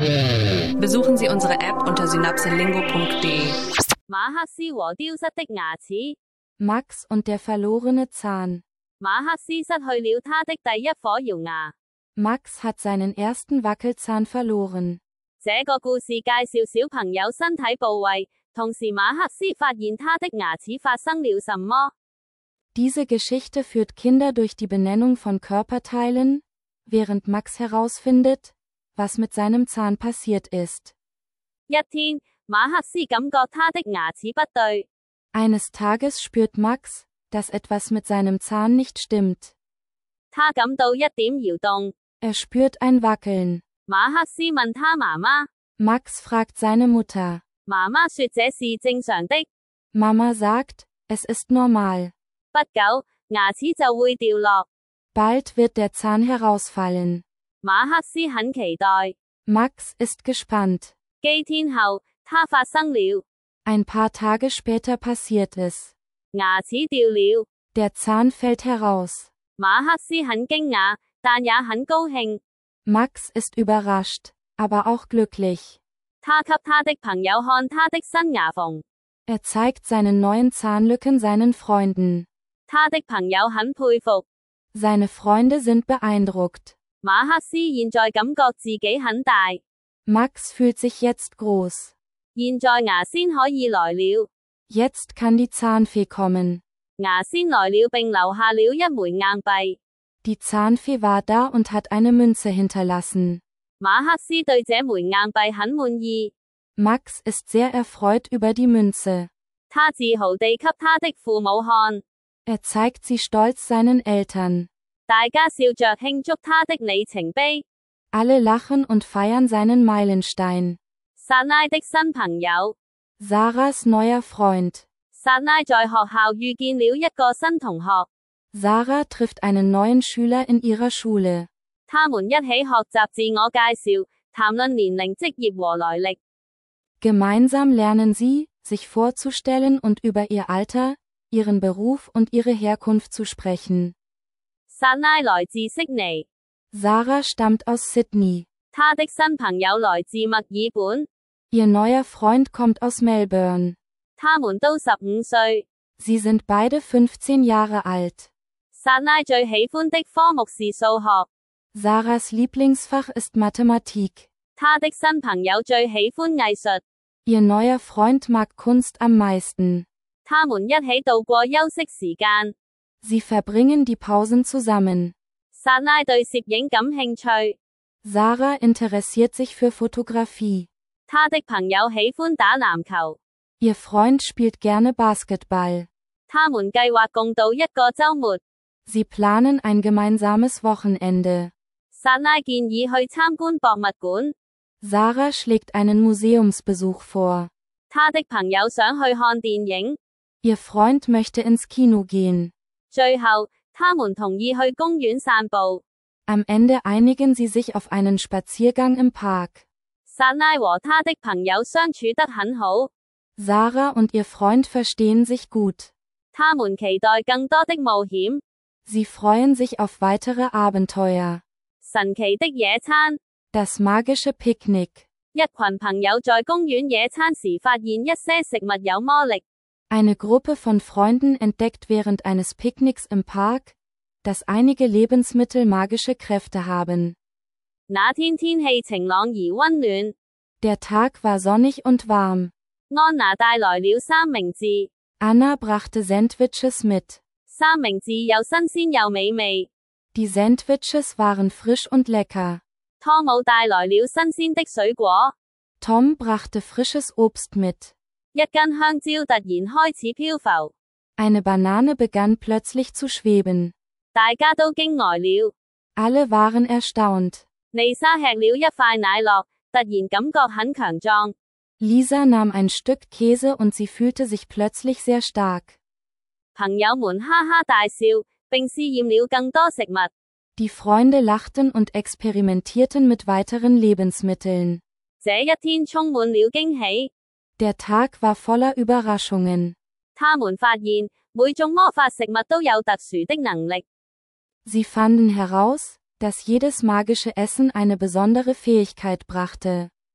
Besuchen Sie unsere App unter synapselingo.de. 馬克思和丟失的牙齒。 Max und der verlorene Zahn. 馬克思失去了他的第一顆搖牙。 Max hat seinen ersten Wackelzahn verloren. 這個故事介紹小朋友身體部位，同時馬克思發現他的牙齒發生了什麼。 Diese Geschichte führt Kinder durch die Benennung von Körperteilen, während Max herausfindet, was mit seinem Zahn passiert ist. 一天，馬克思感覺他的牙齒不對。 Eines Tages spürt Max, dass etwas mit seinem Zahn nicht stimmt. 他感到一點搖動。 Er spürt ein Wackeln. 馬克思問他媽媽。 Max fragt seine Mutter. 媽媽說這是正常的。 Mama sagt, es ist normal. 不久，牙齒就會掉落。 Bald wird der Zahn herausfallen. 馬克思很期待。 Max ist gespannt. 幾天後，它發生了。 Ein paar Tage später passiert es. 牙齒掉了。 Der Zahn fällt heraus. 馬克思很驚訝，但也很高興。 Max ist überrascht, aber auch glücklich. 他給他的朋友看他的新牙縫。 Er zeigt seine neuen Zahnlücken seinen Freunden. 他的朋友很佩服。 Seine Freunde sind beeindruckt. 馬克思現在感覺自己很大。 Max fühlt sich jetzt groß. 現在牙仙可以來了。 Jetzt kann die Zahnfee kommen. 牙仙來了並留下了一枚硬幣。 Die Zahnfee war da und hat eine Münze hinterlassen. 馬克思對這枚硬幣很滿意。 Max ist sehr erfreut über die Münze. 他自豪地給他的父母看。 Er zeigt sie stolz seinen Eltern. 大家笑着慶祝他的里程碑。 Alle lachen und feiern seinen Meilenstein. 薩拉的新朋友。 Sarahs neuer Freund. 薩拉在學校遇見了一個新同學。 Sarah trifft einen neuen Schüler in ihrer Schule. 他們一起學習自我介紹，談論年齡、職業和來歷。 Gemeinsam lernen sie, sich vorzustellen und über ihr Alter, ihren Beruf und ihre Herkunft zu sprechen. 薩拉來自悉尼。 Sarah stammt aus Sydney. 他的新朋友來自墨爾本。 Ihr neuer Freund kommt aus Melbourne. 他們都15歲。 Sie sind beide 15 Jahre alt. 薩拉最喜歡的科目是數學。 Sarahs Lieblingsfach ist Mathematik. 他的新朋友最喜歡藝術。 Ihr neuer Freund mag Kunst am meisten. 他們一起度過休息時間。 Sie verbringen die Pausen zusammen. 薩拉對攝影感興趣。 Sarah interessiert sich für Fotografie. 他的朋友喜歡打籃球。 Ihr Freund spielt gerne Basketball. 他們計劃共度一個週末。 Sie planen ein gemeinsames Wochenende. 薩拉建議去參觀博物館。 Sarah schlägt einen Museumsbesuch vor. 他的朋友想去看電影。 Ihr Freund möchte ins Kino gehen. 最後，他們同意去公園散步。 Am Ende einigen sie sich auf einen Spaziergang im Park. 薩拉和他的朋友相處得很好。 Sarah und ihr Freund verstehen sich gut. 他們期待更多的冒險。 Sie freuen sich auf weitere Abenteuer. 神奇的野餐。 Das magische Picknick. 一群朋友在公園野餐時發現一些食物有魔力。 Eine Gruppe von Freunden entdeckt während eines Picknicks im Park, dass einige Lebensmittel magische Kräfte haben. 那天天氣晴朗而溫暖。 Der Tag war sonnig und warm. 安娜帶來了三明治。 Anna brachte Sandwiches mit. 三明治又新鮮又美味。 Die Sandwiches waren frisch und lecker. 湯姆帶來了新鮮的水果。 Tom brachte frisches Obst mit. 一根香蕉突然開始漂浮。 Eine Banane begann plötzlich zu schweben. 大家都驚呆了。 Alle waren erstaunt. 麗莎吃了一塊奶酪，突然感覺很強壯。 Lisa nahm ein Stück Käse und sie fühlte sich plötzlich sehr stark. 朋友們哈哈大笑，並試驗了更多食物。 Die Freunde lachten und experimentierten mit weiteren Lebensmitteln. 這一天充滿了驚喜。 Der Tag war voller Überraschungen. 他們發現，每種魔法食物都有特殊的能力。 Sie fanden heraus, dass jedes magische Essen eine besondere Fähigkeit brachte.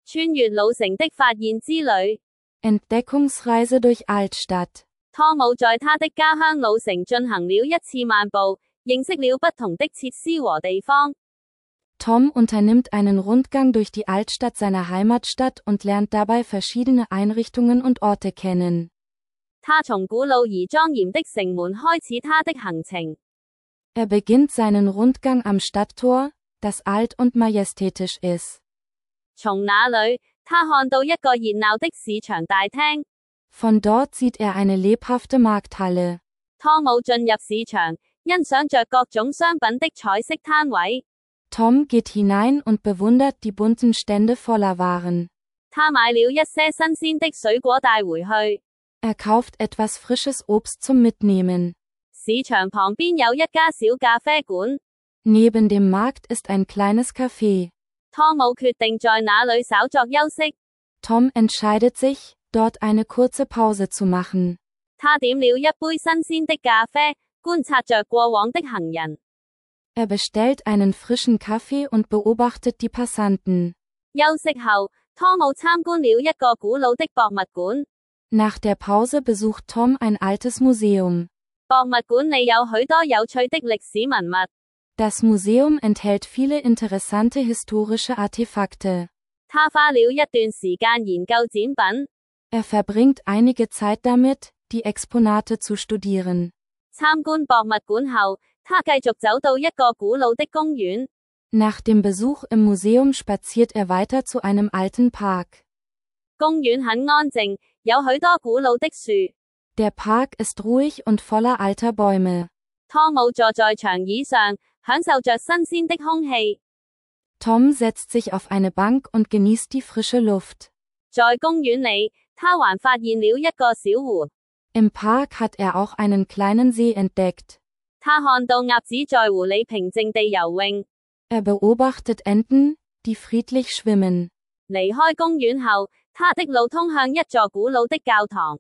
穿越老城的發現之旅。 Entdeckungsreise durch Altstadt. 湯姆在他的家鄉老城進行了一次漫步，認識了不同的設施和地方。 Tom unternimmt einen Rundgang durch die Altstadt seiner Heimatstadt und lernt dabei verschiedene Einrichtungen und Orte kennen. 他從古老而莊嚴的城門開始他的行程。 Er beginnt seinen Rundgang am Stadttor, das alt und majestätisch ist. 從那裏，他看到一個熱鬧的市場大廳。 Von dort sieht er eine lebhafte Markthalle. 湯姆進入市場，欣賞着各種商品的彩色攤位。 Tom geht hinein und bewundert die bunten Stände voller Waren. 他買了一些新鮮的水果帶回去。 Er kauft etwas frisches Obst zum Mitnehmen. 市場旁邊有一家小咖啡館。 Neben dem Markt ist ein kleines Café. 湯姆決定在那裏稍作休息。 Tom entscheidet sich, dort eine kurze Pause zu machen. 他點了一杯新鮮的咖啡，觀察着過往的行人。 Er bestellt einen frischen Kaffee und beobachtet die Passanten. 休息後，湯姆參觀了一個古老的博物館。 Nach der Pause besucht Tom ein altes Museum. 博物館裏有許多有趣的歷史文物。 Das Museum enthält viele interessante historische Artefakte. 他花了一段時間研究展品。 Er verbringt einige Zeit damit, die Exponate zu studieren. 參觀博物館後，他繼續走到一個古老的公園。 Nach dem Besuch im Museum spaziert er weiter zu einem alten Park. 公園很安靜，有許多古老的樹。 Der Park ist ruhig und voller alter Bäume. 湯姆坐在長椅上，享受着新鮮的空氣。 Tom setzt sich auf eine Bank und genießt die frische Luft. 在公園裏，他還發現了一個小湖。 Im Park hat er auch einen kleinen See entdeckt. 他看到鴨子在湖裏平靜地游泳。 Er beobachtet Enten, die friedlich schwimmen. 離開公園後，他的路通向一座古老的教堂。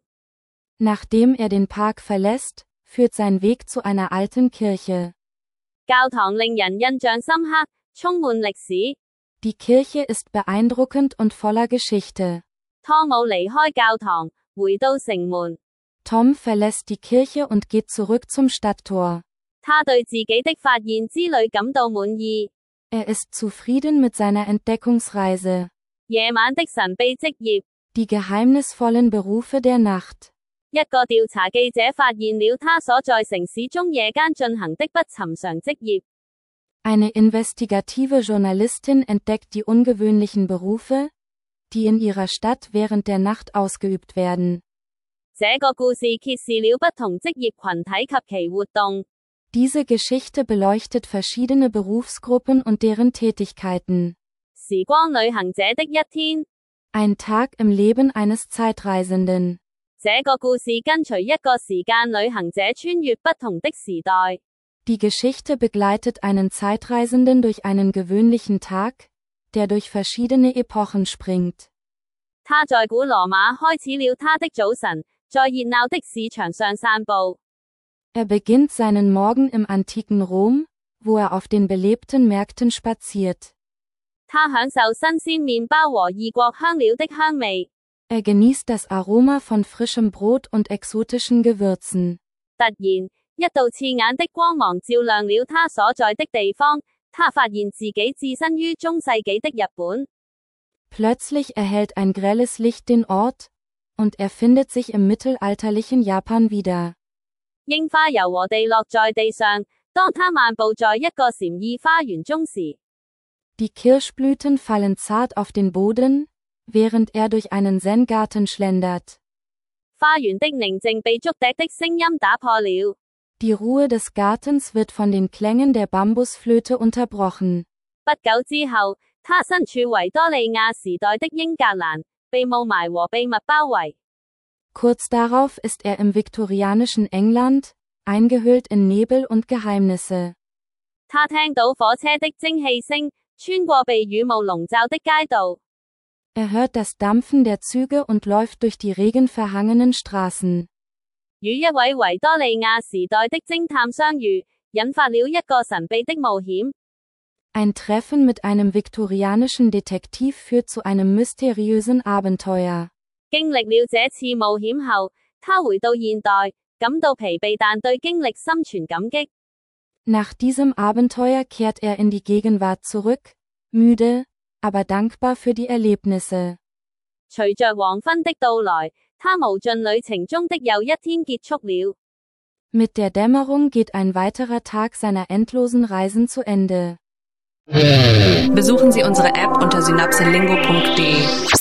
Nachdem er den Park verlässt, führt sein Weg zu einer alten Kirche. 教堂令人印象深刻，充滿歷史。 Die Kirche ist beeindruckend und voller Geschichte. 湯姆離開教堂，回到城門。 Tom verlässt die Kirche und geht zurück zum Stadttor. 他對自己的發現之旅感到滿意。 Er ist zufrieden mit seiner Entdeckungsreise. 夜晚的神秘職業。 Die geheimnisvollen Berufe der Nacht. 一個調查記者發現了他所在城市中夜間進行的不尋常職業。 Eine investigative Journalistin entdeckt die ungewöhnlichen Berufe, die in ihrer Stadt während der Nacht ausgeübt werden. 這個故事揭示了不同職業群體及其活動。 Diese Geschichte beleuchtet verschiedene Berufsgruppen und deren Tätigkeiten. 時光旅行者的一天。 Ein Tag im Leben eines Zeitreisenden. 這個故事跟隨一個時間旅行者穿越不同的時代。 Die Geschichte begleitet einen Zeitreisenden durch einen gewöhnlichen Tag, der durch verschiedene Epochen springt. 他在古羅馬開始了他的早晨，在熱鬧的市場上散步。 Er beginnt seinen Morgen im antiken Rom, wo er auf den belebten Märkten spaziert. 他享受新鮮麵包和異國香料的香味。 Er genießt das Aroma von frischem Brot und exotischen Gewürzen. 突然，一道刺眼的光芒照亮了他所在的地方，他發現自己置身於中世紀的日本。 Plötzlich erhellt ein grelles Licht den Ort, und er findet sich im mittelalterlichen Japan wieder. 櫻花柔和地落在地上，當他漫步在一個禪意花園中時。 Die Kirschblüten fallen zart auf den Boden, während er durch einen Zen-Garten schlendert. 花園的寧靜被竹笛的聲音打破了。 Die Ruhe des Gartens wird von den Klängen der Bambusflöte unterbrochen. 不久之後，他身處維多利亞時代的英格蘭，被霧霾和秘密包圍。 Kurz darauf ist er im viktorianischen England, eingehüllt in Nebel und Geheimnisse. 他聽到火車的蒸汽聲，穿過被雨霧籠罩的街道。 Er hört das Dampfen der Züge und läuft durch die regenverhangenen Straßen. 與一位維多利亞時代的偵探相遇，引發了一個神秘的冒險。 Ein Treffen mit einem viktorianischen Detektiv führt zu einem mysteriösen Abenteuer. 經歷了這次冒險後，他回到現代，感到疲憊但對經歷心存感激。 Nach diesem Abenteuer kehrt er in die Gegenwart zurück, müde, aber dankbar für die Erlebnisse. 隨着黃昏的到來，他無盡旅程中的又一天結束了。 Mit der Dämmerung geht ein weiterer Tag seiner endlosen Reisen zu Ende. Besuchen Sie unsere App unter synapselingo.de.